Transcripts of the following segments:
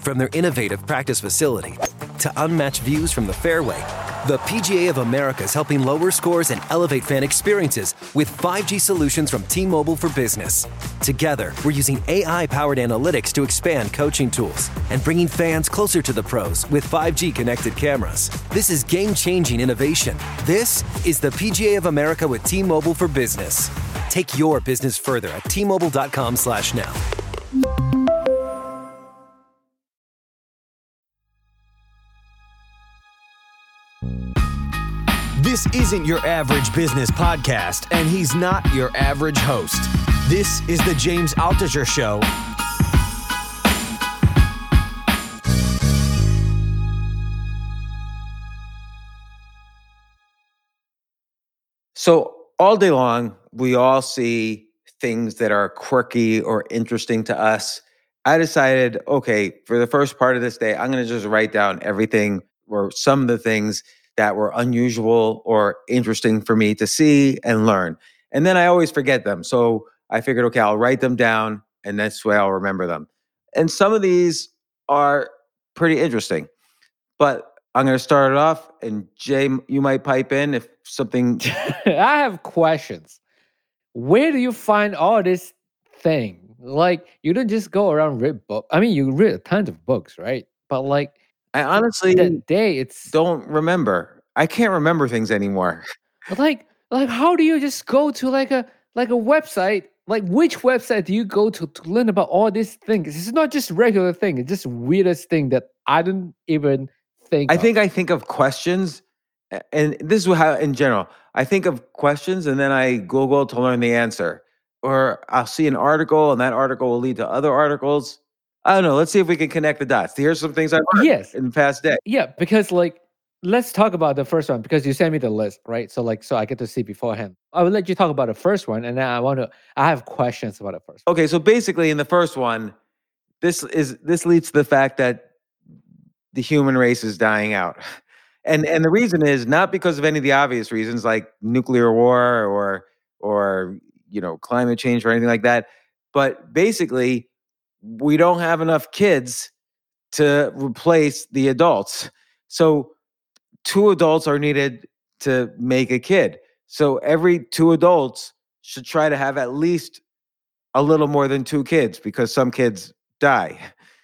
From their innovative practice facility to unmatched views from the fairway, the PGA of America is helping lower scores and elevate fan experiences with 5G solutions from T-Mobile for Business. Together, we're using AI-powered analytics to expand coaching tools and bringing fans closer to the pros with 5G connected cameras. This is game-changing innovation. This is the PGA of America with T-Mobile for Business. Take your business further at T-Mobile.com/now. This isn't your average business podcast, and he's not your average host. This is the James Altucher Show. So all day long, we all see things that are quirky or interesting to us. I decided, okay, for the first part of this day, I'm going to just write down everything or some of the things that were unusual or interesting for me to see and learn. And then I always forget them. So I figured, okay, I'll write them down and that's the way I'll remember them. And some of these are pretty interesting. But I'm going to start it off, and Jay, you might pipe in if something. I have questions. Where do you find all this thing? Like, you don't just go around read books. I mean, you read tons of books, right? But like, I honestly that day, don't remember. I can't remember things anymore. like how do you just go to like a website? Like, which website do you go to learn about all these things? It's not just regular thing. It's just weirdest thing that I don't even think. I think of questions, and this is how, in general, I think of questions, and then I Google to learn the answer, or I'll see an article, and that article will lead to other articles. I don't know. Let's see if we can connect the dots. Here's some things I've learned in the past day. Yeah, because like, let's talk about the first one because you sent me the list, right? So I get to see beforehand. I will let you talk about the first one, and then I have questions about the first one. Okay, so basically in the first one, this leads to the fact that the human race is dying out. And the reason is not because of any of the obvious reasons like nuclear war or climate change or anything like that, but basically we don't have enough kids to replace the adults. So 2 adults are needed to make a kid. So every 2 adults should try to have at least a little more than 2 kids because some kids die.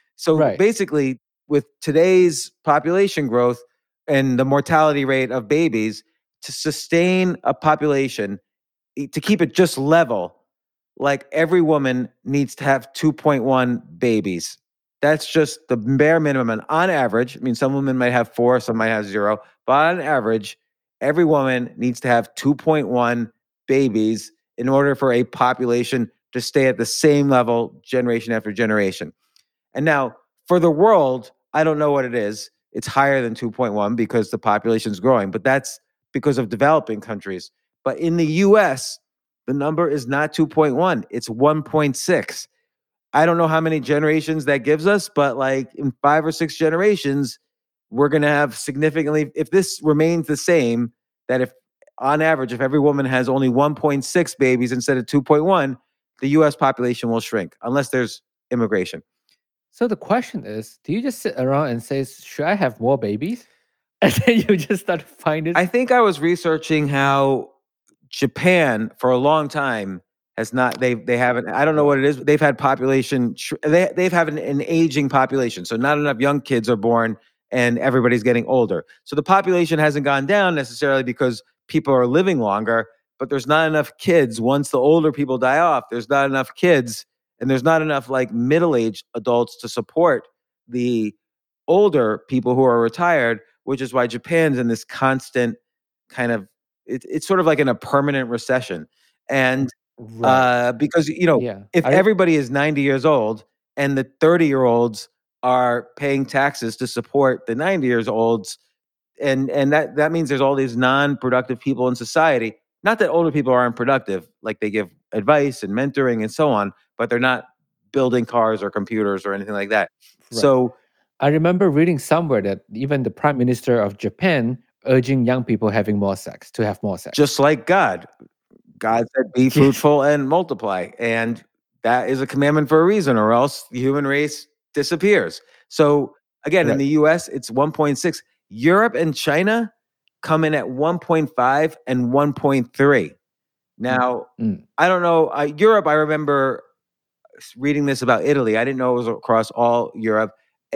So basically, with today's population growth and the mortality rate of babies, to sustain a population, to keep it just level, like every woman needs to have 2.1 babies. That's just the bare minimum. And on average, I mean, some women might have 4, some might have 0, but on average, every woman needs to have 2.1 babies in order for a population to stay at the same level generation after generation. And now, for the world, I don't know what it is. It's higher than 2.1 because the population is growing, but that's because of developing countries. But in the US, the number is not 2.1, it's 1.6. I don't know how many generations that gives us, but like in 5 or 6 generations, we're going to have significantly, if this remains the same, that if on average, if every woman has only 1.6 babies instead of 2.1, the US population will shrink unless there's immigration. So the question is, do you just sit around and say, should I have more babies? And then you just start finding. I think I was researching how Japan for a long time has not, they haven't, I don't know what it is, but they've had population, they've had an aging population. So not enough young kids are born and everybody's getting older. So the population hasn't gone down necessarily because people are living longer, but there's not enough kids. Once the older people die off, there's not enough kids, and there's not enough like middle-aged adults to support the older people who are retired, which is why Japan's in this constant kind of, it's sort of like in a permanent recession. And because, if everybody is 90 years old and the 30-year-olds are paying taxes to support the 90-year-olds, and that means there's all these non-productive people in society. Not that older people aren't productive, like they give advice and mentoring and so on, but they're not building cars or computers or anything like that. Right. So I remember reading somewhere that even the Prime Minister of Japan urging young people to have more sex. Just like God. God said, be fruitful and multiply. And that is a commandment for a reason, or else the human race disappears. So again, in Right. the US, it's 1.6. Europe and China come in at 1.5 and 1.3. Now, Mm. I don't know. Europe, I remember reading this about Italy. I didn't know it was across all Europe,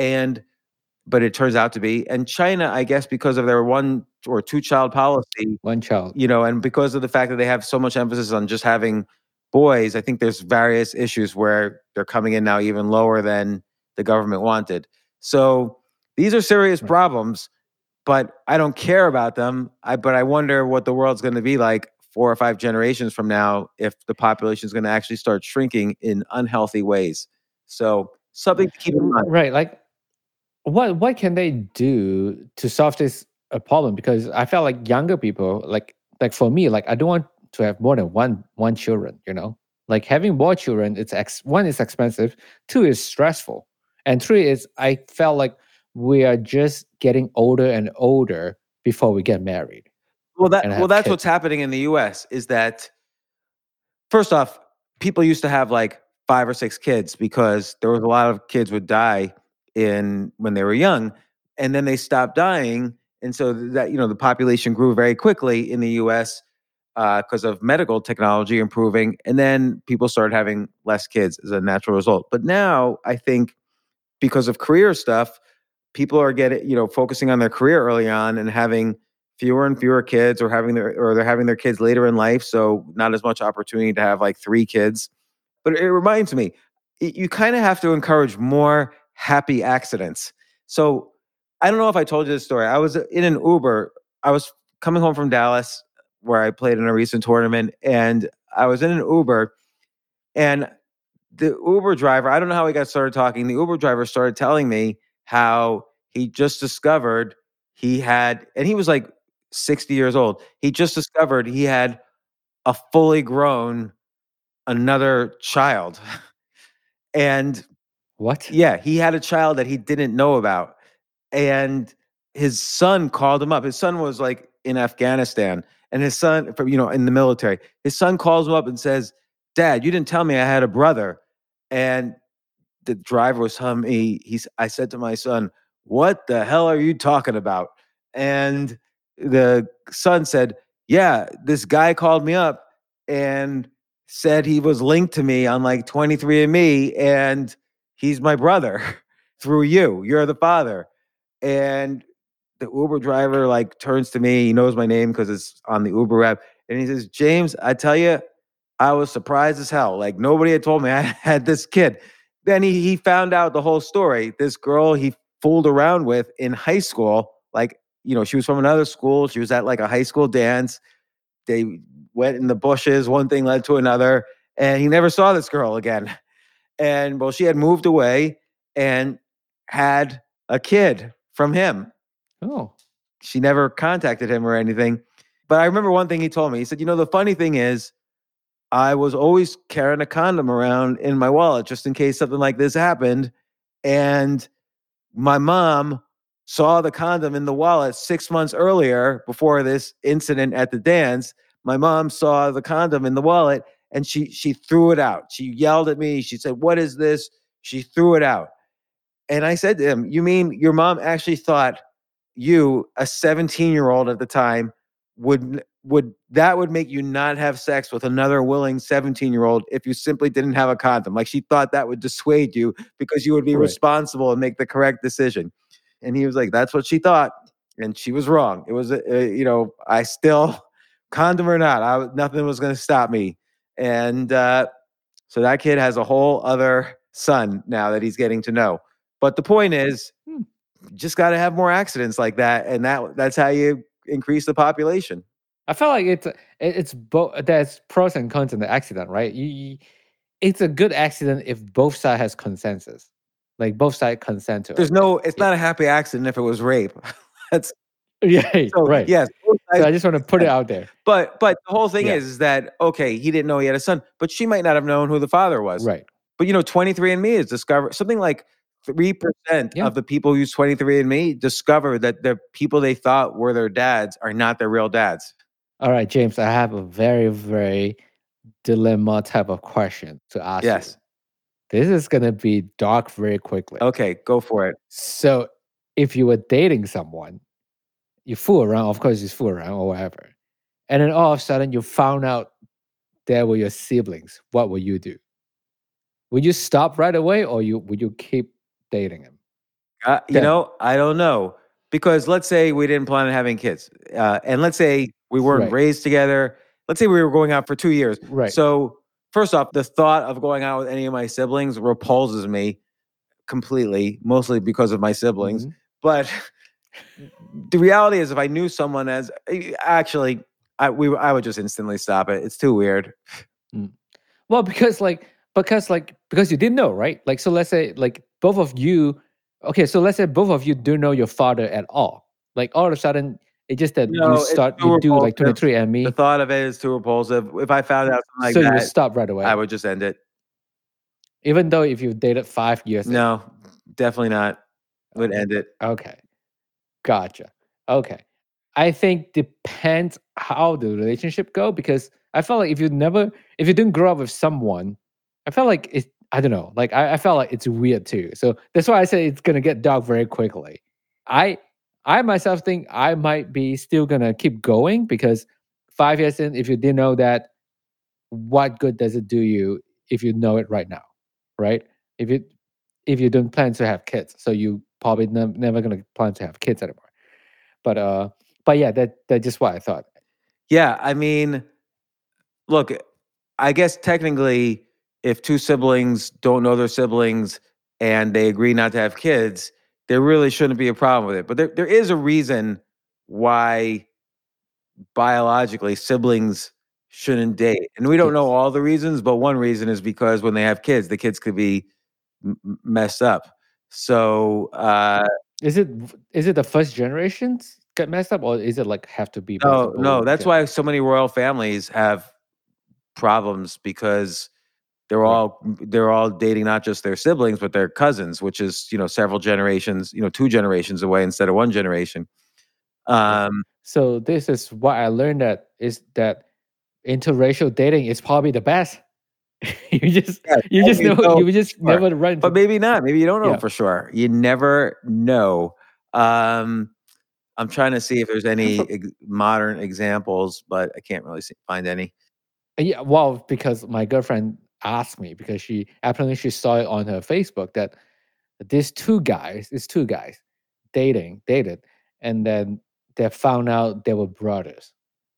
but it turns out to be. And China, I guess, because of their 1 or 2 child policy, One child. and because of the fact that they have so much emphasis on just having boys, I think there's various issues where they're coming in now even lower than the government wanted. So these are serious Right. problems, but I don't care about them. But I wonder what the world's going to be like 4 or 5 generations from now if the population is going to actually start shrinking in unhealthy ways. So something to keep in mind. Right. Like, what can they do to solve this problem? Because I felt like younger people, like for me, like I don't want to have more than one children. Like having more children, one is expensive, two is stressful, and three is I felt like we are just getting older and older before we get married. Well, and have that's kids. what's happening in the US is that first off, people used to have like 5 or 6 kids because there was a lot of kids would die when they were young, and then they stopped dying, and so that the population grew very quickly in the US because of medical technology improving, and then people started having less kids as a natural result. But now I think because of career stuff, people are focusing on their career early on and having fewer and fewer kids, or they're having their kids later in life, so not as much opportunity to have like 3 kids. But it reminds me, you kind of have to encourage more happy accidents. So I don't know if I told you this story. I was in an Uber. I was coming home from Dallas, where I played in a recent tournament, and I was in an Uber, and the Uber driver, I don't know how we got started talking. The Uber driver started telling me how he just discovered and he was like 60 years old. He just discovered he had a fully grown another child. And What? yeah, he had a child that he didn't know about. And his son called him up. His son was like in Afghanistan, and his son, in the military. His son calls him up and says, "Dad, you didn't tell me I had a brother." And the driver was telling me, I said to my son, "What the hell are you talking about?" And the son said, "Yeah, this guy called me up and said he was linked to me on like 23andMe, and he's my brother through you. You're the father." And the Uber driver like turns to me. He knows my name because it's on the Uber app, and he says, "James, I tell you, I was surprised as hell. Like nobody had told me I had this kid." Then he found out the whole story. This girl he fooled around with in high school, like she was from another school. She was at like a high school dance. They went in the bushes. One thing led to another, and he never saw this girl again. And well, she had moved away and had a kid from him. Oh, She never contacted him or anything. But I remember one thing he told me. He said, the funny thing is, I was always carrying a condom around in my wallet just in case something like this happened. And my mom saw the condom in the wallet 6 months earlier before this incident at the dance. My mom saw the condom in the wallet, and she threw it out. She yelled at me. She said, "What is this?" She threw it out. And I said to him, "You mean your mom actually thought you, a 17-year-old at the time, would make you not have sex with another willing 17-year-old if you simply didn't have a condom? Like she thought that would dissuade you because you would be right. responsible and make the correct decision." And he was like, "That's what she thought, and she was wrong. It was, I still, condom or not, nothing was going to stop me." And so that kid has a whole other son now that he's getting to know. But the point is, Hmm. just got to have more accidents like that, and that's how you increase the population. I feel like it's both. There's pros and cons in the accident, right? It's a good accident if both sides has consensus, like both sides consent to it. It's not a happy accident if it was rape. That's Yeah, so right. yes. Both So sides I just want to put it consent. out there. But the whole thing Yeah. is that okay, he didn't know he had a son, but she might not have known who the father was. Right. But 23andMe has discovered something like 3% Yeah. of the people who use 23andMe discover that the people they thought were their dads are not their real dads. All right, James, I have a very, very dilemma type of question to ask you. Yes. This is gonna be dark very quickly. Okay, go for it. So if you were dating someone, you fool around, of course you fool around or whatever. And then all of a sudden you found out they were your siblings. What will you do? Would you stop right away or would you keep dating him? You Then. know, I don't know. Because let's say we didn't plan on having kids. And let's say we weren't Right. raised together. Let's say we were going out for 2 years. Right. So, first off, the thought of going out with any of my siblings repulses me completely, mostly because of my siblings. Mhm. But the reality is, if I knew someone actually, I would just instantly stop it. It's too weird. Well, because you didn't know, right? Like, so let's say like both of you. Okay, so let's say both of you don't know your father at all. Like all of a sudden, it's just that No, it's too you do like repulsive. 23andMe. The thought of it is too repulsive. If I found out something like So you would that, stop right away, I would just end it. even though if you dated 5 years. No, definitely not. Would end it. Okay, gotcha. Okay, I think depends how the relationship go, because I felt like if you didn't grow up with someone, I felt like it's, I don't know, like I felt like it's weird too. So that's why I say it's gonna get dark very quickly. I myself think I might be still gonna keep going, because 5 years in, if you didn't know that, what good does it do you if you know it right now, right? If you don't plan to have kids, so you probably never gonna plan to have kids anymore. But yeah, that's just what I thought. Yeah, I mean, look, I guess technically, if two siblings don't know their siblings and they agree not to have kids, there really shouldn't be a problem with it. But there is a reason why biologically siblings shouldn't date. And we don't know Yes. all the reasons, but one reason is because when they have kids, the kids could be messed up. So, Is it the first generations get messed up, or is it like have to be no, multiple that's gen-? why so many royal families have problems, because they're Right. all dating not just their siblings but their cousins, which is several generations, 2 generations away instead of 1 generation. So this is what I learned, that interracial dating is probably the best. you just Yeah, you just you know know you just for sure. never run into. But maybe not. Maybe you don't know Yeah. for sure. You never know. I'm trying to see if there's any modern examples, but I can't really find any. Yeah, well, because my girlfriend asked me, because she saw it on her Facebook that these two guys dated, and then they found out they were brothers.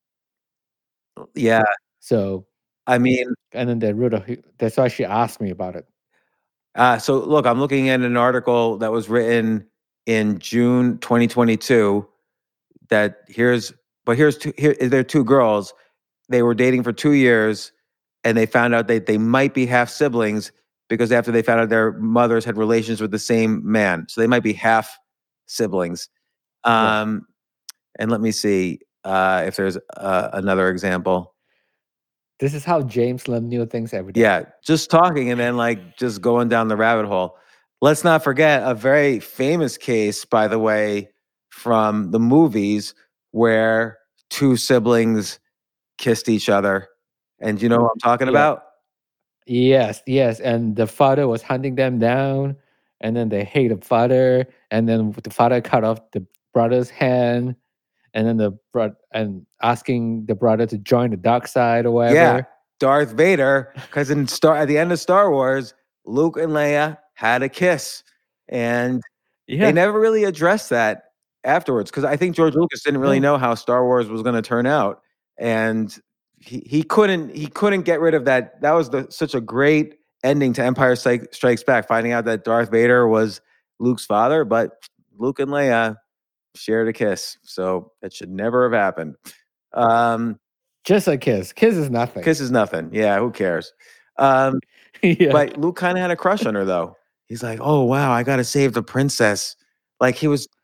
Yeah, So, I mean, and then that's why she asked me about it. so look, I'm looking at an article that was written in June 2022. That here's they're 2 girls. They were dating for 2 years, and they found out that they might be half siblings, because after they found out their mothers had relations with the same man, so they might be half siblings. Right. And let me see if there's another example. This is how James learned new things every day. Yeah, just talking and then just going down the rabbit hole. Let's not forget a very famous case, by the way, from the movies, where 2 siblings kissed each other. And you know what I'm talking Yeah. about? Yes, and the father was hunting them down, and then they hate the father, and then the father cut off the brother's hand, and then and asking the brother to join the dark side or whatever. Yeah, Darth Vader, because at the end of Star Wars, Luke and Leia had a kiss, and they never really addressed that afterwards, because I think George Lucas didn't really know how Star Wars was going to turn out, and he couldn't get rid of that. That was such a great ending to Empire Strikes Back, finding out that Darth Vader was Luke's father, but Luke and Leia shared a kiss, so that should never have happened. Just a kiss. Kiss is nothing. Kiss is nothing. Yeah, who cares? Yeah. But Luke kind of had a crush on her, though. He's like, "Oh wow, I got to save the princess." Like he was.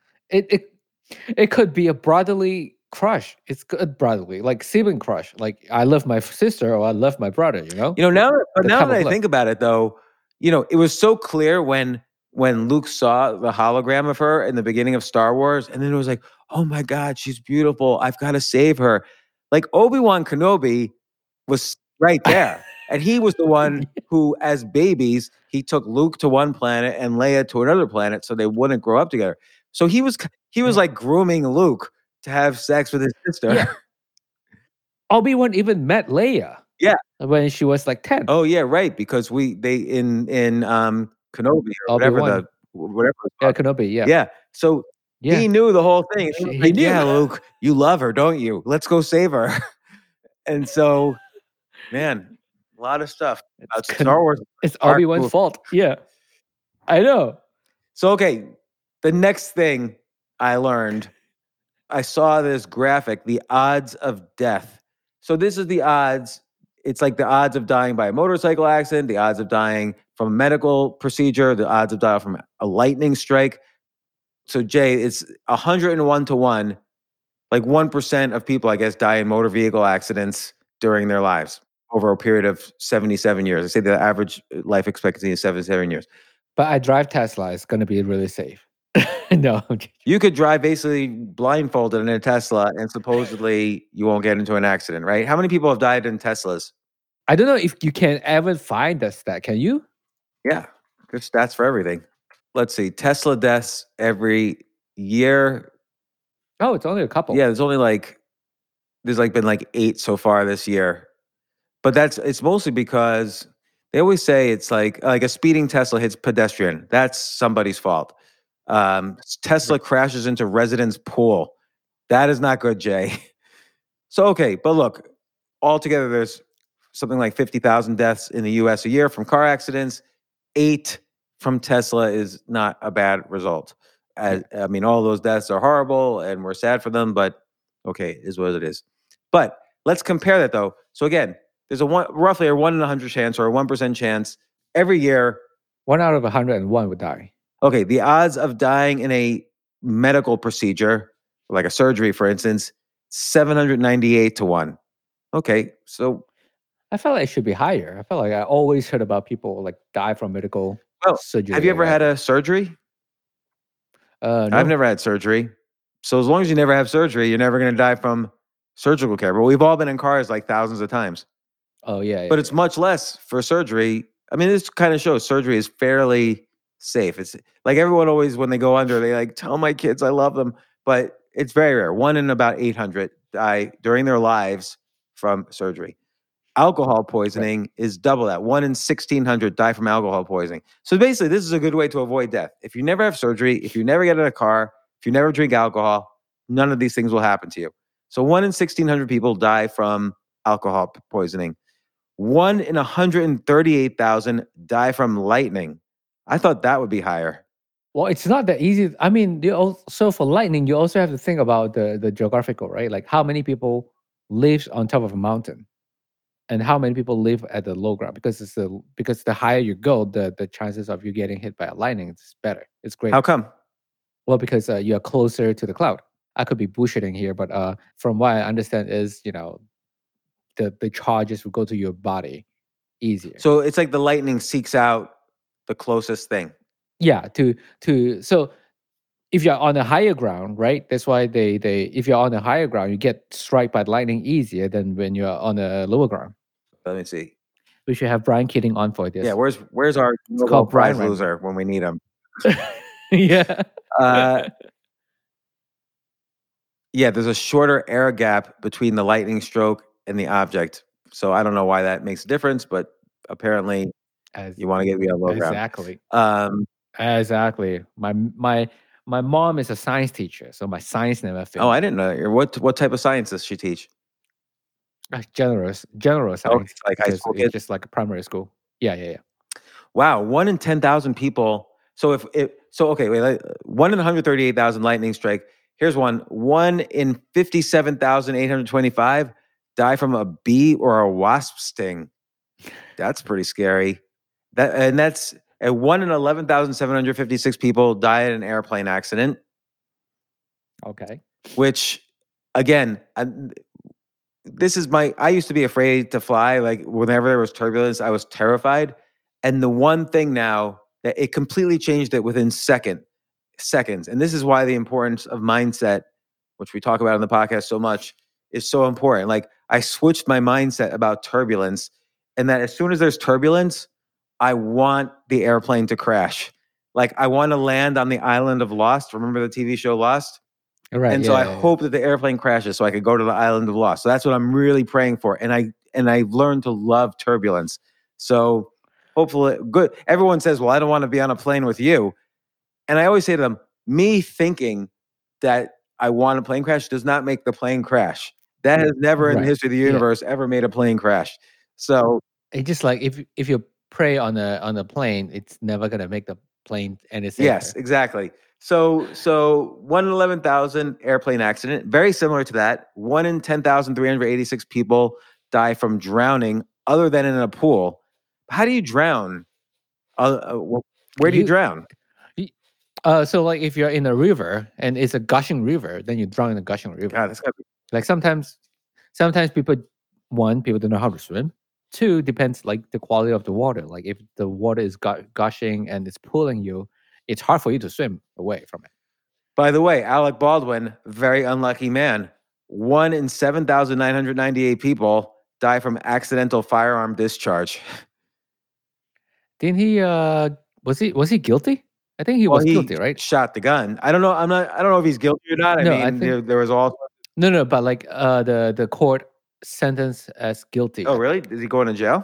It could be a brotherly crush. It's good brotherly, like sibling crush. Like I love my sister or I love my brother. Now that I think about it, though, it was so clear when Luke saw the hologram of her in the beginning of Star Wars, and then it was like, "Oh my God, she's beautiful. I've got to save her." Like Obi-Wan Kenobi was right there. And he was the one who, as babies, he took Luke to one planet and Leia to another planet so they wouldn't grow up together. So he was like grooming Luke to have sex with his sister. Yeah. Obi-Wan even met Leia. Yeah. When she was like 10. Oh yeah, right. Because they in Kenobi or Obi-Wan. whatever. Yeah, Kenobi. Yeah. Yeah. So he knew the whole thing. He was He like, knew. yeah, Luke, you love her, don't you? Let's go save her. And so, man, a lot of stuff about Star Wars. It's Obi-Wan's fault. Yeah, I know. So, okay, the next thing I learned, I saw this graphic, the odds of death. So this is the odds. It's like the odds of dying by a motorcycle accident, the odds of dying from a medical procedure, the odds of dying from a lightning strike. So, Jay, it's 101 to 1. Like 1% of people, I guess, die in motor vehicle accidents during their lives over a period of 77 years. I say the average life expectancy is 77 years. But I drive Tesla. It's going to be really safe. No. You could drive basically blindfolded in a Tesla and supposedly you won't get into an accident, right? How many people have died in Teslas? I don't know if you can ever find that stat. Can you? Yeah, there's stats for everything. Let's see. Tesla deaths every year. Oh, it's only a couple. Yeah, there's been 8 so far this year. But it's mostly because they always say it's like a speeding Tesla hits pedestrian. That's somebody's fault. Tesla crashes into resident's pool. That is not good, Jay. So, okay, but look, altogether there's something like 50,000 deaths in the U.S. a year from car accidents. 8 from Tesla is not a bad result. I mean, all those deaths are horrible and we're sad for them, but okay, is what it is. But let's compare that though. So again, there's roughly a 1 in 100 chance or a 1% chance every year. 1 out of 101 would die. Okay, the odds of dying in a medical procedure, like a surgery, for instance, 798 to 1. Okay, so I felt like it should be higher. I felt like I always heard about people like die from medical surgery. Have you ever had a surgery? No. I've never had surgery. So as long as you never have surgery, you're never going to die from surgical care. But we've all been in cars like thousands of times. Oh, yeah. But it's much less for surgery. I mean, this kind of shows surgery is fairly safe. It's like everyone always, when they go under, they like tell my kids I love them. But it's very rare. 1 in about 800 die during their lives from surgery. Alcohol poisoning is double that. 1 in 1,600 die from alcohol poisoning. So basically, this is a good way to avoid death. If you never have surgery, if you never get in a car, if you never drink alcohol, none of these things will happen to you. So 1 in 1,600 people die from alcohol poisoning. 1 in 138,000 die from lightning. I thought that would be higher. Well, it's not that easy. I mean, so for lightning, you also have to think about the geographical, right? Like how many people live on top of a mountain, and how many people live at the low ground. Because the higher you go, the chances of you getting hit by a lightning is better. It's great. How come? Well, because you're closer to the cloud. I could be bullshitting here, but from what I understand is, the charges will go to your body easier. So it's like the lightning seeks out the closest thing. Yeah, so if you're on a higher ground, right? That's why they if you're on a higher ground, you get struck by lightning easier than when you're on a lower ground. Let me see. We should have Brian Keating on for this. Yeah, where's our Nobel Prize loser when we need him? Yeah. Yeah, there's a shorter air gap between the lightning stroke and the object. So I don't know why that makes a difference, but apparently you want to get me a low ground. Exactly. Exactly. My mom is a science teacher, so my science never failed. Oh, I didn't know. What type of science does she teach? General science. Oh, like high school kids? Just like a primary school. Yeah. Wow, 1 in 10,000 people. So okay, wait. 1 in 138,000 lightning strike. Here's one. 1 in 57,825 die from a bee or a wasp sting. That's pretty scary. That's 1 in 11,756 people die in an airplane accident. Okay. Which, again, I used to be afraid to fly. Like whenever there was turbulence, I was terrified. And the one thing now that it completely changed it within seconds. And this is why the importance of mindset, which we talk about on the podcast so much, is so important. Like I switched my mindset about turbulence and that as soon as there's turbulence, I want the airplane to crash. Like I want to land on the island of Lost. Remember the TV show Lost? Right. And so I hope that the airplane crashes so I could go to the island of Lost. So that's what I'm really praying for. And I've learned to love turbulence. So hopefully, good. Everyone says, well, I don't want to be on a plane with you. And I always say to them, me thinking that I want a plane crash does not make the plane crash. That has never in the history of the universe ever made a plane crash. So it's just like if you pray on a plane, it's never gonna make the plane any safer. Yes, exactly. So 1 in 11,000 airplane accident, very similar to that. 1 in 10,386 people die from drowning, other than in a pool. How do you drown? Where do you drown? So like if you're in a river and it's a gushing river, then you drown in a gushing river. God, that's gotta be... Like sometimes people don't know how to swim. 2, depends like the quality of the water. Like if the water is gushing and it's pulling you, it's hard for you to swim away from it. By the way, Alec Baldwin, very unlucky man. 1 in 7,998 people die from accidental firearm discharge. Didn't he? Was he guilty? I think he was guilty, right? Shot the gun. I don't know. I don't know if he's guilty or not. I mean, there was all. No, but like the court sentenced as guilty. Oh, really? Is he going to jail?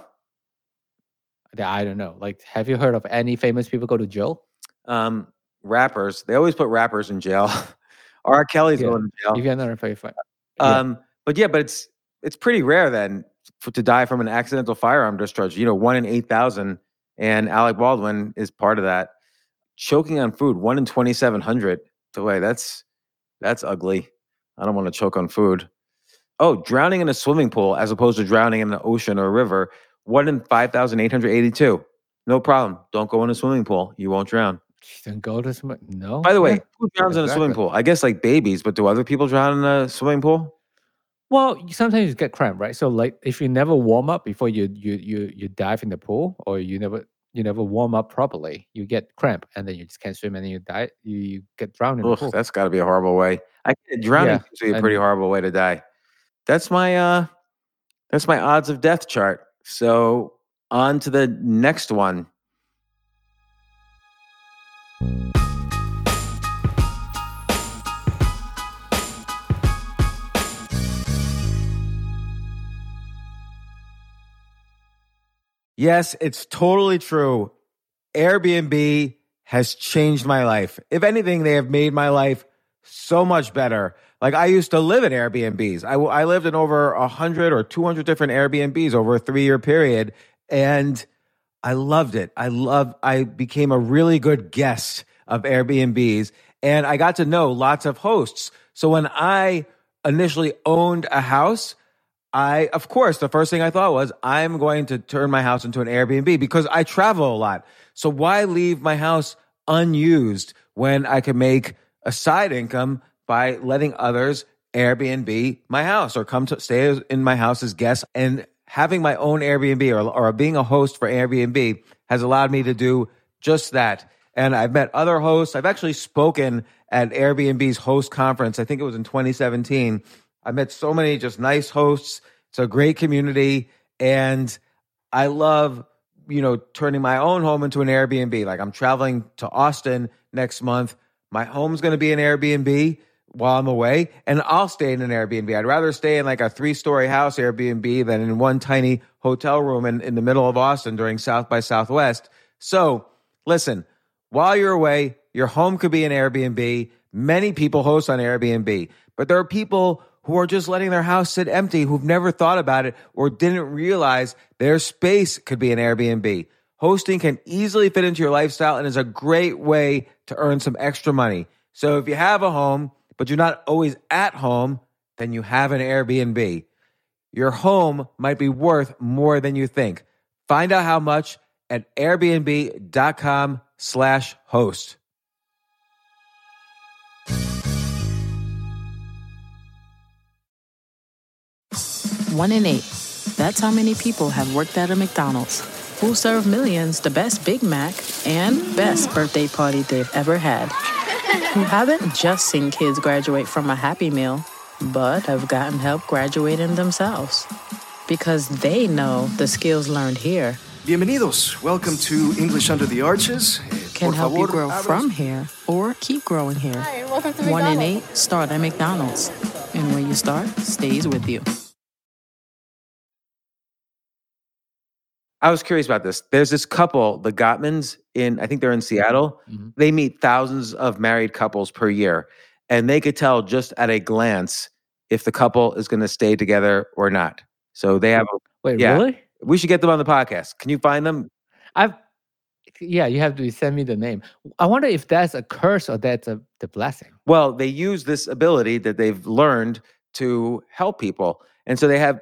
I don't know. Like, have you heard of any famous people go to jail? Rappers. They always put rappers in jail. R. Kelly's going to jail. If you're not very fine. But it's pretty rare then to die from an accidental firearm discharge. 1 in 8,000, and Alec Baldwin is part of that. Choking on food, 1 in 2,700. Wait, that's ugly. I don't want to choke on food. Oh, drowning in a swimming pool as opposed to drowning in the ocean or a river, 1 in 5,882. No problem. Don't go in a swimming pool. You won't drown. Then go to swimming. No. By the way, who drowns in a swimming pool? I guess like babies, but do other people drown in a swimming pool? Well, sometimes you get cramp, right? So like if you never warm up before you dive in the pool, or you never warm up properly, you get cramp and then you just can't swim and then you die. You get drowned in the pool. That's got to be a horrible way. Drowning seems to be a pretty horrible way to die. That's my odds of death chart. So on to the next one. Yes, it's totally true. Airbnb has changed my life. If anything, they have made my life so much better. Like I used to live in Airbnbs. I lived in over 100 or 200 different Airbnbs over a 3-year period, and I loved it. I became a really good guest of Airbnbs, and I got to know lots of hosts. So when I initially owned a house, of course, the first thing I thought was, I'm going to turn my house into an Airbnb because I travel a lot. So why leave my house unused when I can make a side income by letting others Airbnb my house or come to stay in my house as guests? And having my own Airbnb or being a host for Airbnb has allowed me to do just that. And I've met other hosts. I've actually spoken at Airbnb's host conference. I think it was in 2017. I met so many just nice hosts. It's a great community. And I love, turning my own home into an Airbnb. Like I'm traveling to Austin next month. My home's going to be an Airbnb while I'm away, and I'll stay in an Airbnb. I'd rather stay in like a 3-story house Airbnb than in one tiny hotel room in the middle of Austin during South by Southwest. So listen, while you're away, your home could be an Airbnb. Many people host on Airbnb, but there are people who are just letting their house sit empty, who've never thought about it or didn't realize their space could be an Airbnb. Hosting can easily fit into your lifestyle and is a great way to earn some extra money. So if you have a home, but you're not always at home, then you have an Airbnb. Your home might be worth more than you think. Find out how much at airbnb.com/host. 1 in 8. That's how many people have worked at a McDonald's. Who serve millions the best Big Mac and best birthday party they've ever had. Who haven't just seen kids graduate from a Happy Meal, but have gotten help graduating themselves. because they know the skills learned here Bienvenidos. Welcome to English Under the Arches. can Por help you favor, grow abra- from here or keep growing here. Hi, and welcome to 1 in McDonald's. 8 start at McDonald's. And when you start, stays with you. I was curious about this. There's this couple, the Gottmans, I think they're in Seattle. Mhm. They meet thousands of married couples per year, and they could tell just at a glance if the couple is going to stay together or not. So they have, Wait, Yeah. really? we should get them on the podcast. Can you find them? Yeah, you have to send me the name. I wonder if that's a curse or that's the blessing. Well, they use this ability that they've learned to help people. And so they have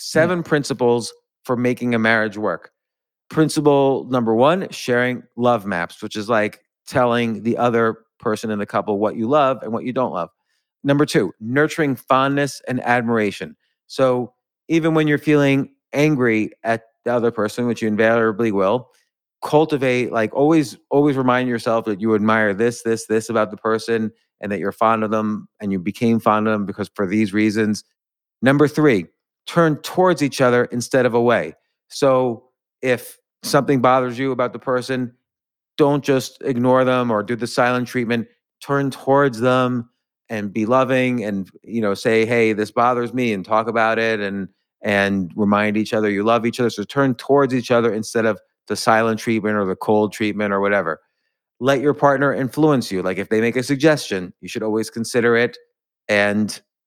7 principles for making a marriage work. Principle number 1, sharing love maps, which is like telling the other person in the couple what you love and what you don't love. Number 2, nurturing fondness and admiration. So even when you're feeling angry at the other person, which you invariably will, cultivate, like always remind yourself that you admire this about the person and that you're fond of them and you became fond of them because for these reasons. Number 3, turn towards each other instead of away. So if something bothers you about the person, don't just ignore them or do the silent treatment. Turn towards them and be loving and say, hey, this bothers me, and talk about it and remind each other you love each other. So turn towards each other instead of the silent treatment or the cold treatment or whatever. Let your partner influence you. Like if they make a suggestion, you should always consider it. And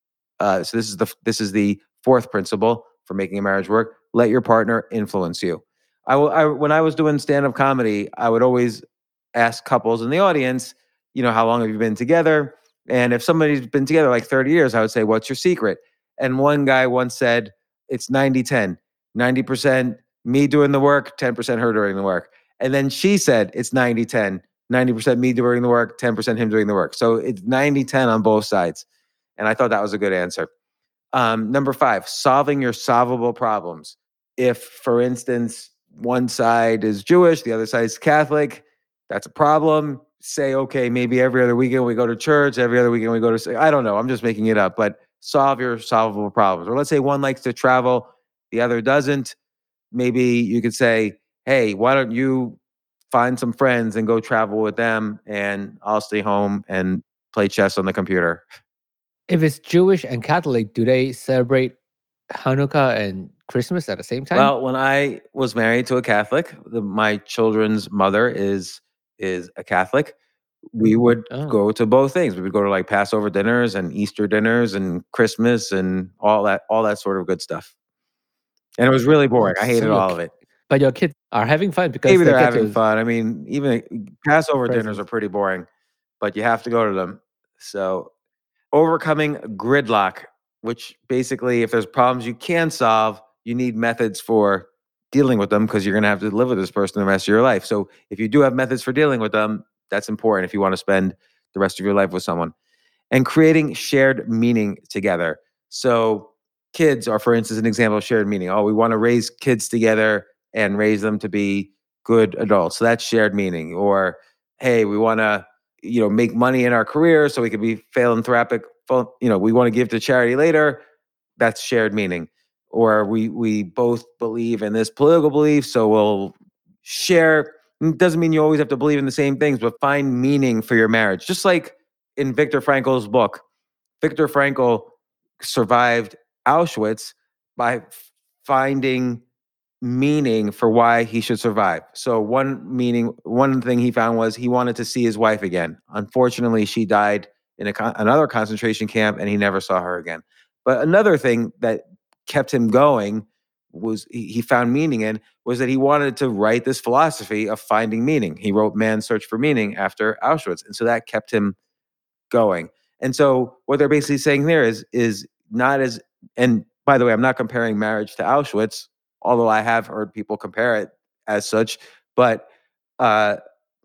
so this is the 4th principle for making a marriage work. Let your partner influence you. When I was doing stand-up comedy, I would always ask couples in the audience, how long have you been together? And if somebody's been together like 30 years, I would say, what's your secret? And one guy once said, it's 90-10, 90% me doing the work, 10% her doing the work. And then she said, it's 90-10, 90% me doing the work, 10% him doing the work. So it's 90-10 on both sides. And I thought that was a good answer. Number 5, solving your solvable problems. If, for instance, one side is Jewish, the other side is Catholic, that's a problem. Say, okay, maybe every other weekend we go to church, every other weekend we go to, I don't know, I'm just making it up, but solve your solvable problems. Or let's say one likes to travel, the other doesn't. Maybe you could say, hey, why don't you find some friends and go travel with them, and I'll stay home and play chess on the computer. If it's Jewish and Catholic, do they celebrate Hanukkah and Christmas at the same time? Well, when I was married to a Catholic, my children's mother is a Catholic. We would go to both things. We would go to like Passover dinners and Easter dinners and Christmas and all that sort of good stuff. And it was really boring. I hated all of it. But your kids are having fun because Maybe they they're get having to- fun. I mean, even Passover dinners Presents. are pretty boring, but you have to go to them. So overcoming gridlock, which basically if there's problems you can solve, you need methods for dealing with them because you're going to have to live with this person the rest of your life. So if you do have methods for dealing with them, that's important if you want to spend the rest of your life with someone. And creating shared meaning together. So kids are, for instance, an example of shared meaning. Oh, we want to raise kids together and raise them to be good adults. So that's shared meaning. Or, hey, we want to, make money in our career so we can be philanthropic. We want to give to charity later. That's shared meaning. Or we both believe in this political belief, so we'll share. It doesn't mean you always have to believe in the same things, but find meaning for your marriage. Just like in Viktor Frankl's book, Viktor Frankl survived Auschwitz by finding meaning for why he should survive. So one thing he found was he wanted to see his wife again. Unfortunately, she died in another concentration camp and he never saw her again. But another thing that kept him going was he found meaning in was that he wanted to write this philosophy of finding meaning. He wrote Man's Search for Meaning after Auschwitz. And so that kept him going. And so what they're basically saying there is not as, and by the way, I'm not comparing marriage to Auschwitz, although I have heard people compare it as such, but as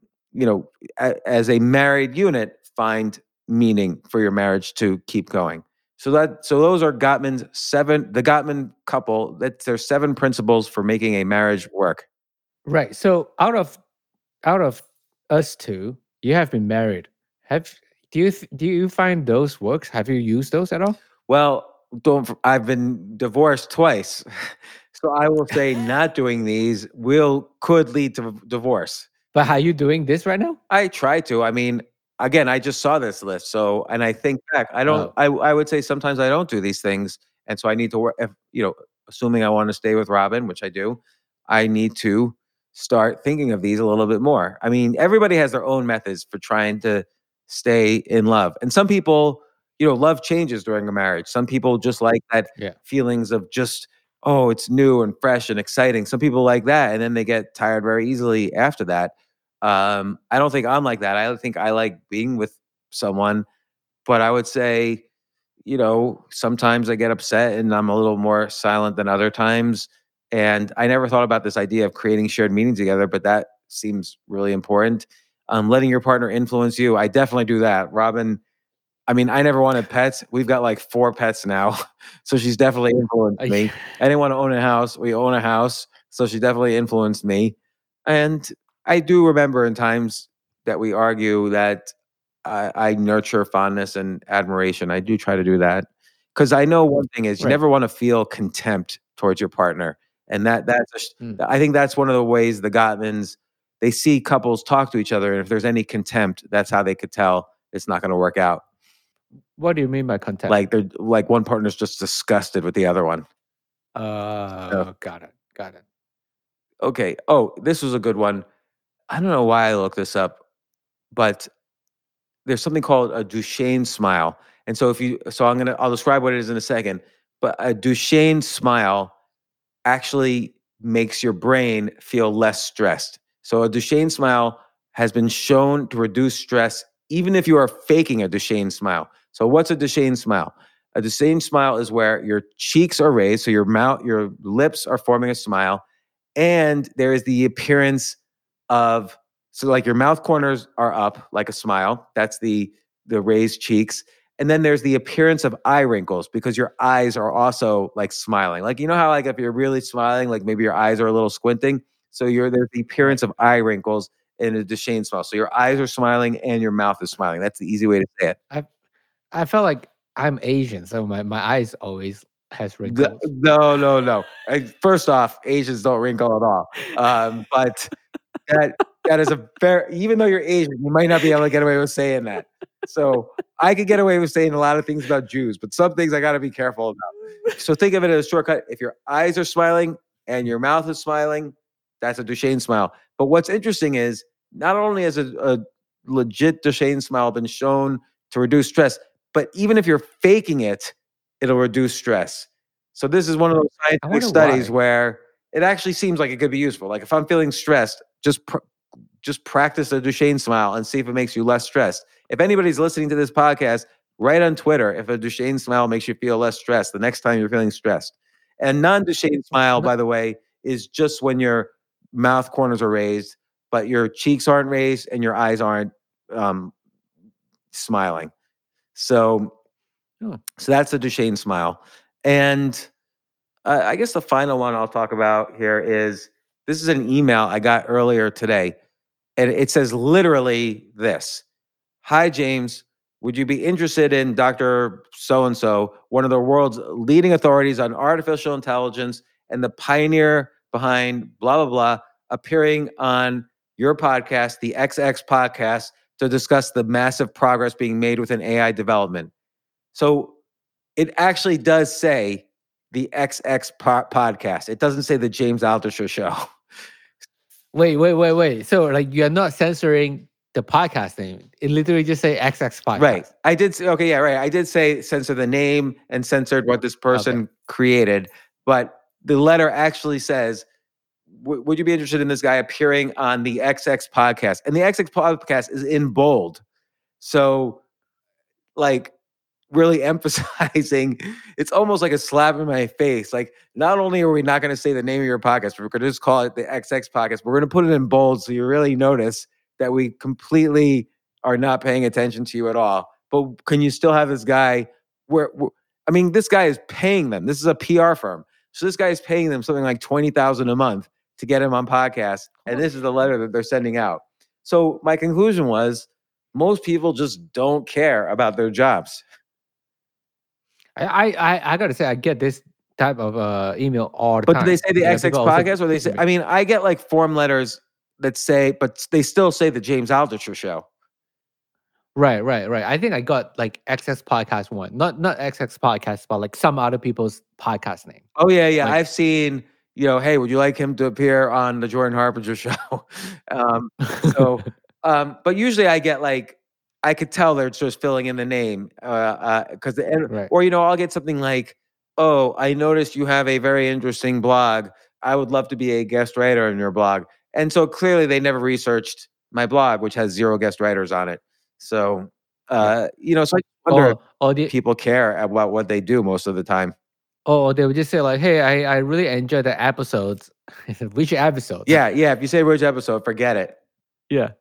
a married unit, find meaning for your marriage to keep going. So those are the Gottman couple, that's their 7 principles for making a marriage work. Right. So out of us two, you have been married. Do you find those works? Have you used those at all? Well, I've been divorced twice. So I will say not doing these could lead to divorce. But are you doing this right now? I try to. I mean, again, I just saw this list. So, and I think back, I would say sometimes I don't do these things. And so I need to work, assuming I want to stay with Robin, which I do, I need to start thinking of these a little bit more. I mean, everybody has their own methods for trying to stay in love. And some people, love changes during a marriage. Some people just like that feelings of just, oh, it's new and fresh and exciting. Some people like that. And then they get tired very easily after that. I don't think I'm like that. I think I like being with someone, but I would say, sometimes I get upset and I'm a little more silent than other times. And I never thought about this idea of creating shared meaning together, but that seems really important. Letting your partner influence you. I definitely do that. Robin, I mean, I never wanted pets. We've got like 4 pets now. So she's definitely influenced me. I didn't want to own a house. We own a house. So she definitely influenced me. And I do remember in times that we argue that I nurture fondness and admiration. I do try to do that. Because I know one thing is you never want to feel contempt towards your partner. And I think that's one of the ways the Gottmans, they see couples talk to each other. And if there's any contempt, that's how they could tell it's not going to work out. What do you mean by contempt? Like they're like one partner's just disgusted with the other one. Got it. Okay. Oh, this was a good one. I don't know why I looked this up, but there's something called a Duchenne smile. And so I'll describe what it is in a second, but a Duchenne smile actually makes your brain feel less stressed. So a Duchenne smile has been shown to reduce stress even if you are faking a Duchenne smile. So what's a Duchenne smile? A Duchenne smile is where your cheeks are raised, so your lips are forming a smile, and there is the appearance of, so like your mouth corners are up like a smile. That's the raised cheeks. And then there's the appearance of eye wrinkles because your eyes are also like smiling. Like, how like if you're really smiling, like maybe your eyes are a little squinting. So there's the appearance of eye wrinkles in a Duchenne smile. So your eyes are smiling and your mouth is smiling. That's the easy way to say it. I felt like I'm Asian, so my eyes always has wrinkles. No. First off, Asians don't wrinkle at all. But that is even though you're Asian, you might not be able to get away with saying that. So I could get away with saying a lot of things about Jews, but some things I got to be careful about. So think of it as a shortcut. If your eyes are smiling and your mouth is smiling, that's a Duchenne smile. But what's interesting is not only has a legit Duchenne smile been shown to reduce stress, but even if you're faking it, it'll reduce stress. So this is one of those scientific studies where it actually seems like it could be useful. Like if I'm feeling stressed, just practice a Duchenne smile and see if it makes you less stressed. If anybody's listening to this podcast, write on Twitter if a Duchenne smile makes you feel less stressed the next time you're feeling stressed. And non-Duchenne smile, by the way, is just when your mouth corners are raised, but your cheeks aren't raised and your eyes aren't smiling. So that's the Duchenne smile. And I guess the final one I'll talk about here is, this is an email I got earlier today. And it says literally this: "Hi, James. Would you be interested in Dr. So-and-so, one of the world's leading authorities on artificial intelligence and the pioneer behind blah, blah, blah, appearing on your podcast, the XX podcast, to discuss the massive progress being made within AI development?" So it actually does say the XX podcast. It doesn't say the James Altucher Show. Wait. So like you're not censoring the podcast name. It literally just say XX podcast. Right. I did say, okay, yeah, right. I did say censor the name and censored what this person created. But the letter actually says, would you be interested in this guy appearing on the XX podcast? And the XX podcast is in bold. So like really emphasizing, it's almost like a slap in my face. Like, not only are we not going to say the name of your podcast, but we're going to just call it the XX podcast. We're going to put it in bold so you really notice that we completely are not paying attention to you at all. But can you still have this guy this guy is paying them. This is a PR firm. So this guy is paying them something like $20,000 a month to get him on podcasts. And this is the letter that they're sending out. So my conclusion was, most people just don't care about their jobs. I gotta say, I get this type of email all the But time. do they say the XX People also podcast, or they say? email. I mean, I get like form letters that say, but they still say the James Altucher Show. Right. I think I got like XX podcast one, not XX podcast, but like some other people's podcast name. Oh yeah. Like- I've seen. Hey, would you like him to appear on the Jordan Harbinger Show? But usually I get like, I could tell they're just filling in the name, because Right. or I'll get something like, oh, I noticed you have a very interesting blog. I would love to be a guest writer on your blog. And so clearly they never researched my blog, which has 0 guest writers on it. So, so I wonder or if people care about what they do most of the time. Oh, they would just say like, "Hey, I really enjoyed the episodes." Which episode? Yeah. If you say which episode, forget it. Yeah.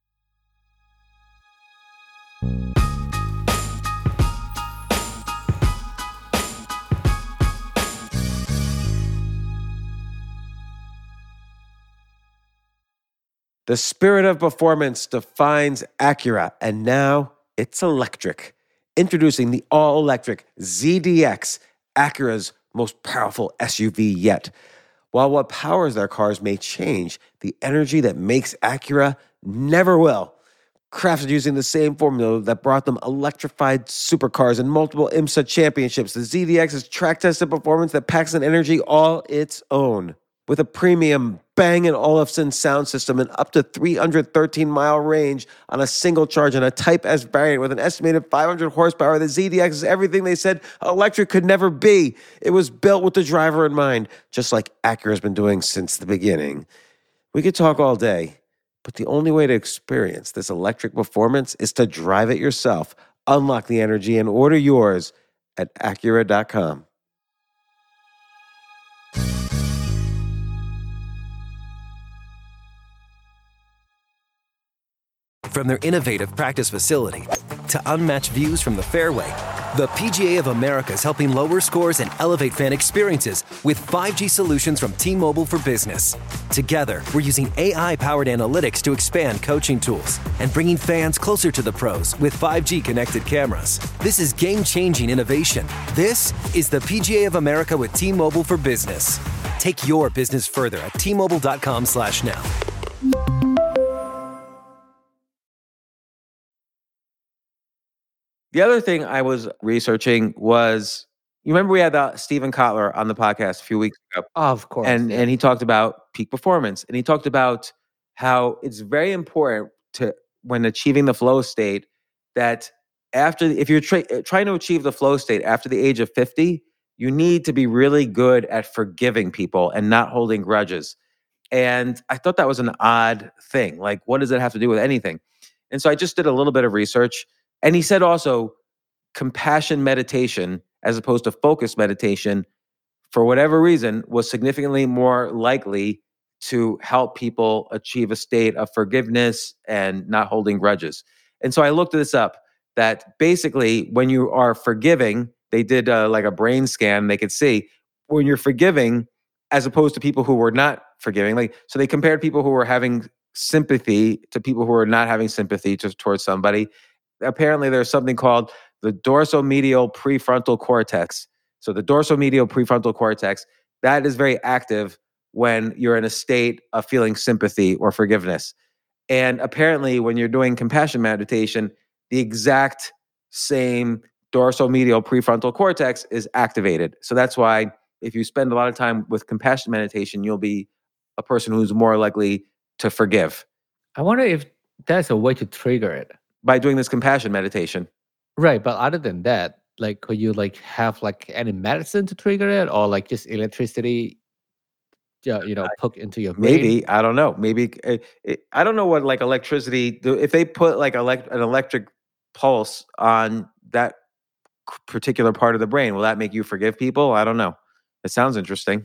The spirit of performance defines Acura, and now it's electric. Introducing the all-electric ZDX, Acura's most powerful SUV yet. While what powers their cars may change, the energy that makes Acura never will. Crafted using the same formula that brought them electrified supercars and multiple IMSA championships, the ZDX is track-tested performance that packs an energy all its own. With a premium Bang & Olufsen sound system and up to 313-mile range on a single charge and a Type S variant with an estimated 500 horsepower, the ZDX is everything they said electric could never be. It was built with the driver in mind, just like Acura's been doing since the beginning. We could talk all day, but the only way to experience this electric performance is to drive it yourself. Unlock the energy and order yours at Acura.com. From their innovative practice facility to unmatched views from the fairway, the PGA of America is helping lower scores and elevate fan experiences with 5G solutions from T-Mobile for Business. Together, we're using AI-powered analytics to expand coaching tools and bringing fans closer to the pros with 5G connected cameras. This is game-changing innovation. This is the PGA of America with T-Mobile for Business. Take your business further at T-Mobile.com/now. The other thing I was researching was, you remember we had Steven Kotler on the podcast a few weeks ago. Of course. And he talked about peak performance. And he talked about how it's very important to, when achieving the flow state, that if you're trying to achieve the flow state after the age of 50, you need to be really good at forgiving people and not holding grudges. And I thought that was an odd thing. Like, what does it have to do with anything? And so I just did a little bit of research. And he said also, compassion meditation, as opposed to focus meditation, for whatever reason, was significantly more likely to help people achieve a state of forgiveness and not holding grudges. And so I looked this up, that basically when you are forgiving, they did like a brain scan, they could see when you're forgiving, as opposed to people who were not forgiving. Like, so they compared people who were having sympathy to people who were not having sympathy towards somebody. Apparently there's something called the dorsomedial prefrontal cortex. So the dorsomedial prefrontal cortex, that is very active when you're in a state of feeling sympathy or forgiveness. And apparently when you're doing compassion meditation, the exact same dorsomedial prefrontal cortex is activated. So that's why if you spend a lot of time with compassion meditation, you'll be a person who's more likely to forgive. I wonder if that's a way to trigger it. By doing this compassion meditation. Right, but other than that, like, could you like have like any medicine to trigger it, or like just electricity, put into your brain? Maybe, I don't know. Maybe I don't know what like electricity. If they put like an electric pulse on that particular part of the brain, will that make you forgive people? I don't know. It sounds interesting.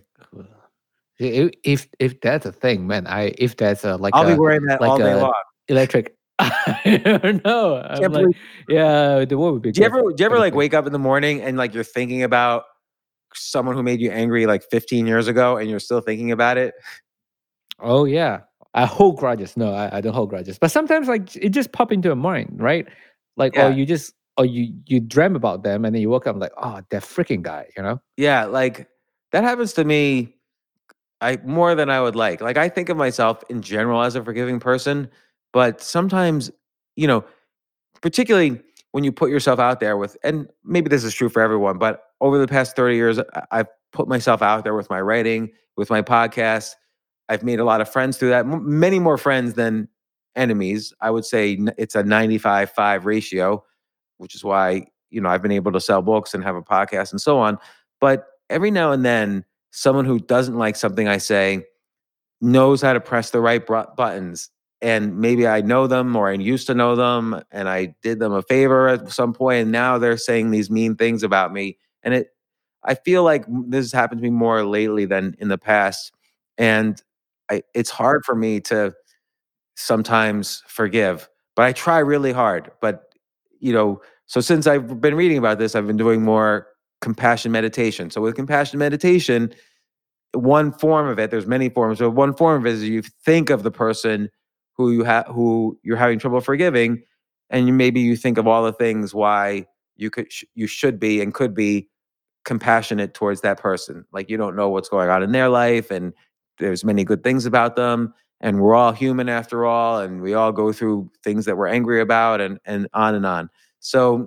If that's a thing, man, if that's a like I'll be wearing that like all day a long. electric. I don't know. I'm like, yeah, the word would be. Do you ever like wake up in the morning and like you're thinking about someone who made you angry like 15 years ago and you're still thinking about it? Oh yeah, I hold grudges. No, I don't hold grudges. But sometimes like it just pop into your mind, right? Like, Yeah. or you just or you dream about them, and then you woke up like, oh, that freaking guy, you know? Yeah, like that happens to me I more than I would like. Like I think of myself in general as a forgiving person, but sometimes, you know, particularly when you put yourself out there with, and maybe this is true for everyone, but over the past 30 years, I've put myself out there with my writing, with my podcast. I've made a lot of friends through that, many more friends than enemies. I would say it's a 95-5 ratio, which is why, I've been able to sell books and have a podcast and so on. But every now and then, someone who doesn't like something I say knows how to press the right buttons. And maybe I know them or I used to know them and I did them a favor at some point, and now they're saying these mean things about me. And I feel like this has happened to me more lately than in the past. And it's hard for me to sometimes forgive, but I try really hard. But, so since I've been reading about this, I've been doing more compassion meditation. So with compassion meditation, one form of it, there's many forms, but one form of it is you think of the person who you're having trouble forgiving, and maybe you think of all the things why you should be and could be compassionate towards that person. Like you don't know what's going on in their life, and there's many good things about them, and we're all human after all, and we all go through things that we're angry about, and on and on. So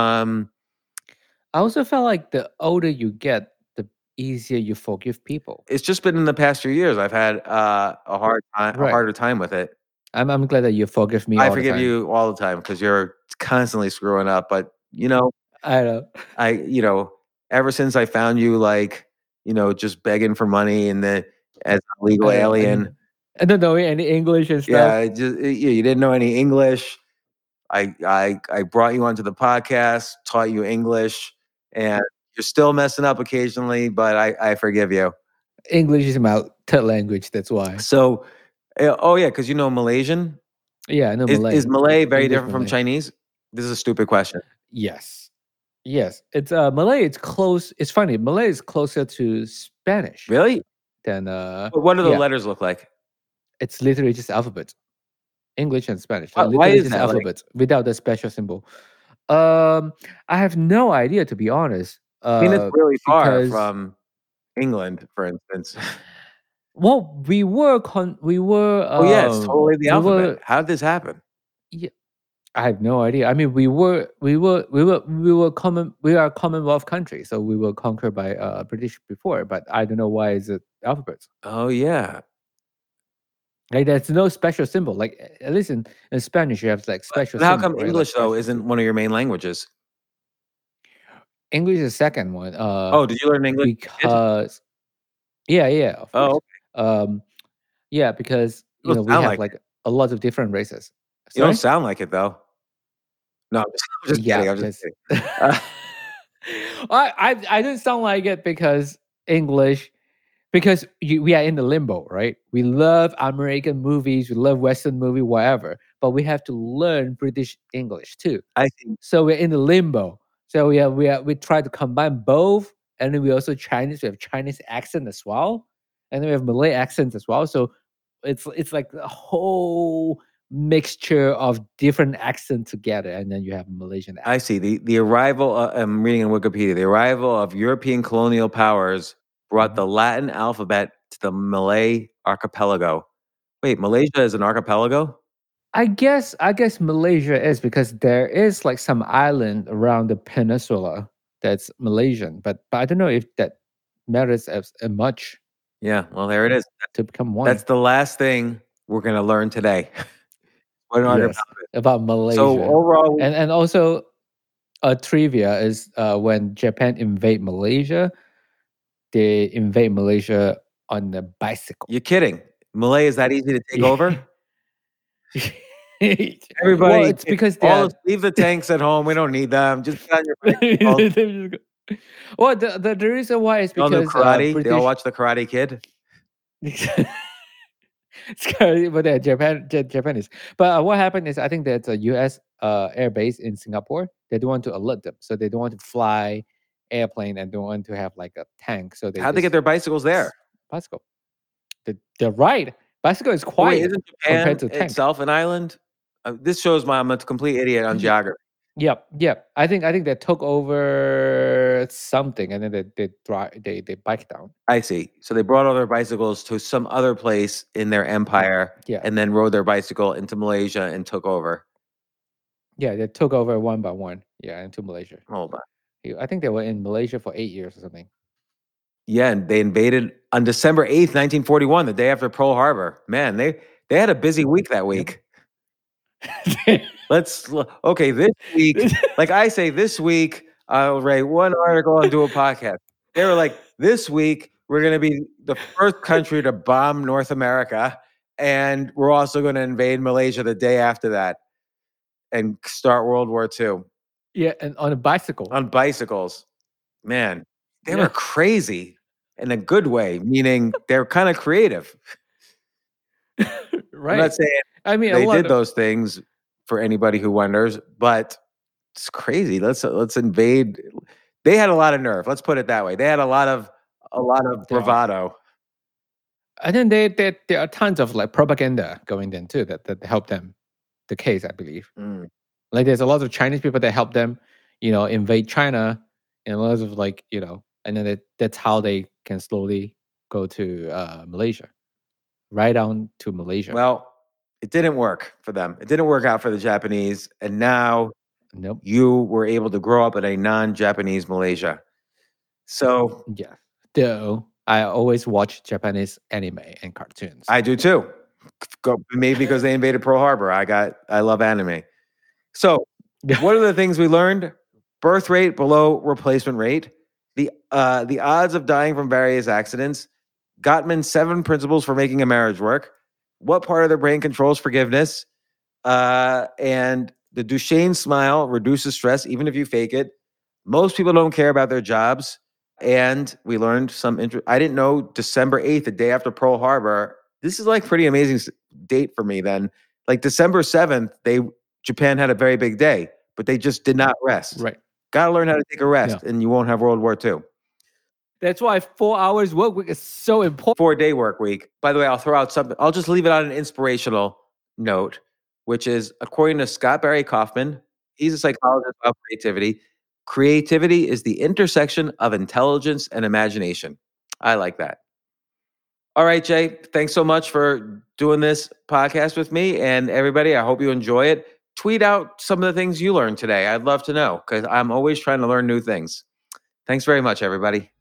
I also felt like the older you get, the easier you forgive people. it's just been in the past few years I've had a Right. harder time with it. I'm glad that you forgive me I all the forgive time. you all the time because you're constantly screwing up. But I know. ever since I found you, like, just begging for money and as an illegal I know, alien. I don't know any English and stuff. Yeah, you didn't know any English. I brought you onto the podcast, taught you English, and you're still messing up occasionally, but I forgive you. English is my third language. That's why. So, oh yeah, because Malaysian. Yeah, I know Malay. Is Malay very English different from Malay. Chinese? This is a stupid question. Yes. It's Malay. It's close. It's funny. Malay is closer to Spanish Really? than What do the yeah. letters look like? It's literally just alphabet. English and Spanish. Why Literally is just that? Like, alphabet without the special symbol. I have no idea, to be honest. I mean, it's really far because- from England, for instance. Well, we were. Oh yeah, it's totally the alphabet. How did this happen? I have no idea. I mean, we are Commonwealth country, so we were conquered by British before. But I don't know why is it alphabets. Oh yeah. Like there's no special symbol. Like at least in Spanish, you have like special. But how symbol, come right? English like, though isn't one of your main languages? English is the second one. Oh, did you learn English? Because yeah, of course. Oh, yeah, because You don't we sound have like a lot of different races. you don't Sorry? sound like it though. No, I'm just Yeah, kidding. I'm just because- kidding. I don't sound like it because English, because we are in the limbo, right? We love American movies, we love Western movie, whatever, but we have to learn British English too. I think So we're in the limbo. So we try to combine both, and then we also Chinese. We have Chinese accent as well, and then we have Malay accents as well. So it's like a whole mixture of different accents together, and then you have Malaysian accent. I see the arrival. I'm reading in Wikipedia. The arrival of European colonial powers brought the Latin alphabet to the Malay archipelago. Wait, Malaysia is an archipelago? I guess Malaysia is because there is like some island around the peninsula that's Malaysian, but I don't know if that matters as much Yeah. Well, there it is. to become one. That's the last thing we're going to learn today. What an Yes, about Malaysia. So overall, and also a trivia is when Japan invade Malaysia, they invade Malaysia on a bicycle. you're kidding. Malay is that easy to take over? Everybody, Everybody, it's because they leave the tanks at home. We don't need them. Just put on your bicycle. well, the reason why is They all know because karate. They all watch the Karate Kid. Scary, but they're Japanese. But what happened is, I think there's a U.S. Air base in Singapore. They don't want to alert them, so they don't want to fly airplane and don't want to have like a tank. So How'd they get their bicycles there? bicycle? They're right. Bicycle is Wait, quiet isn't compared Japan to tank. itself an island? This shows I'm a complete idiot on geography. Yep. I think they took over something, and then they bike down. I see. So they brought all their bicycles to some other place in their empire, Yeah. and then rode their bicycle into Malaysia and took over. Yeah, they took over one by one. Yeah, into Malaysia. Hold on. I think they were in Malaysia for 8 years or something. Yeah, and they invaded on December 8th, 1941, the day after Pearl Harbor. Man, they had a busy week that week. Okay, this week, like I say, this week, I'll write one article and do a podcast. They were like, this week, we're going to be the first country to bomb North America, and we're also going to invade Malaysia the day after that and start World War II. Yeah, and on a bicycle. On bicycles. Man, they Yeah. were crazy in a good way, meaning they're kind of creative. Right. I'm not saying I mean, they did those things for anybody who wonders, but it's crazy. Let's invade. They had a lot of nerve. Let's put it that way. They had a lot of bravado. And then there are tons of like propaganda going then too that help them the case, I believe. Like there's a lot of Chinese people that help them, invade China, and a lot of like, and then that's how they can slowly go to Malaysia, right on to Malaysia. Well, it didn't work for them. It didn't work out for the Japanese, and now Nope. you were able to grow up in a non-Japanese Malaysia. So Yeah. Though I always watch Japanese anime and cartoons. I do too. Maybe because they invaded Pearl Harbor. I love anime. So what are the things we learned? Birth rate below replacement rate. The odds of dying from various accidents. Gottman's 7 principles for making a marriage work. What part of the brain controls forgiveness? And the Duchenne smile reduces stress, even if you fake it. Most people don't care about their jobs. And we learned I didn't know December 8th, the day after Pearl Harbor. This is like pretty amazing date for me then. Like December 7th, Japan had a very big day, but they just did not rest. Right. Got to learn how to take a rest, and you won't have World War II. That's why 4 hours work week is so important. 4-day work week. By the way, I'll throw out something. I'll just leave it on an inspirational note, which is according to Scott Barry Kaufman, he's a psychologist of creativity. Creativity is the intersection of intelligence and imagination. I like that. All right, Jay, thanks so much for doing this podcast with me. And everybody, I hope you enjoy it. Tweet out some of the things you learned today. I'd love to know because I'm always trying to learn new things. Thanks very much, everybody.